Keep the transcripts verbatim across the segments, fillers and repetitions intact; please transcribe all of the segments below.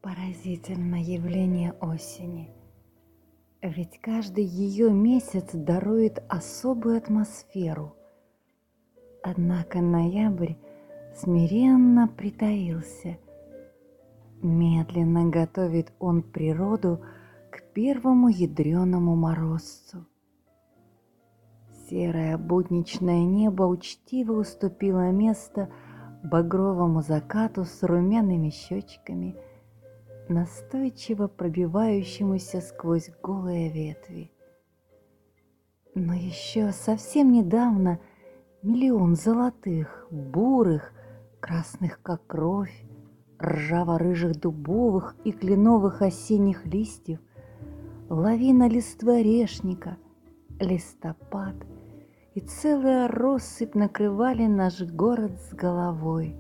Поразительное явление осени. Ведь каждый ее месяц дарует особую атмосферу. Однако ноябрь смиренно притаился. Медленно готовит он природу к первому ядреному морозцу. Серое будничное небо учтиво уступило место багровому закату с румяными щечками, настойчиво пробивающемуся сквозь голые ветви. Но еще совсем недавно миллион золотых, бурых, красных как кровь, ржаво-рыжих дубовых и кленовых осенних листьев, лавина листвы орешника, листопад и целая россыпь накрывали наш город с головой.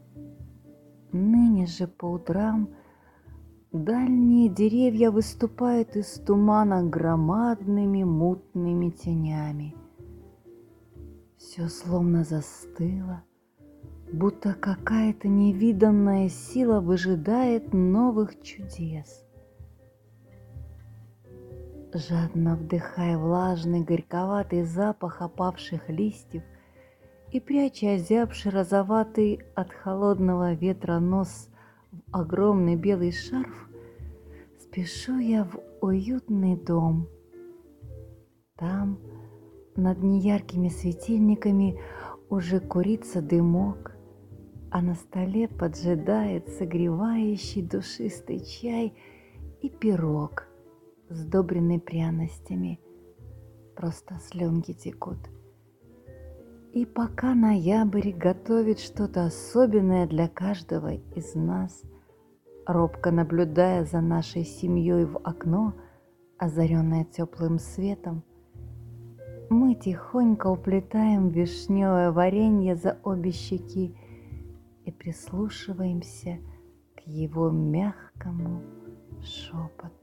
Ныне же по утрам дальние деревья выступают из тумана громадными мутными тенями. Все словно застыло, будто какая-то невиданная сила выжидает новых чудес. Жадно вдыхая влажный горьковатый запах опавших листьев и пряча озябший розоватый от холодного ветра нос в огромный белый шарф, спешу я в уютный дом. Там, над неяркими светильниками, уже курится дымок, а на столе поджидает согревающий душистый чай и пирог, сдобренный пряностями. Просто слюнки текут. И пока ноябрь готовит что-то особенное для каждого из нас, робко наблюдая за нашей семьей в окно, озаренное теплым светом, мы тихонько уплетаем вишневое варенье за обе щеки и прислушиваемся к его мягкому шепоту.